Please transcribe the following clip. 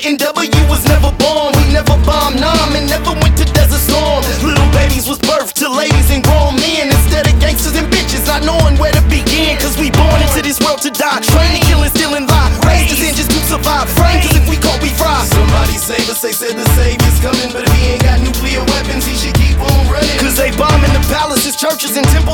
CNW was never born. We never bombed Nam and never went to Desert Storm. Little babies was birthed to ladies and grown men, instead of gangsters and bitches not knowing where to begin. Cause we born into this world to die, train to kill and steal and lie, raised as engines to survive, frame cause if we caught we fry. Somebody save us, they said the savior's coming, but if he ain't got nuclear weapons he should keep on running. Cause they bombing the palaces, churches and temples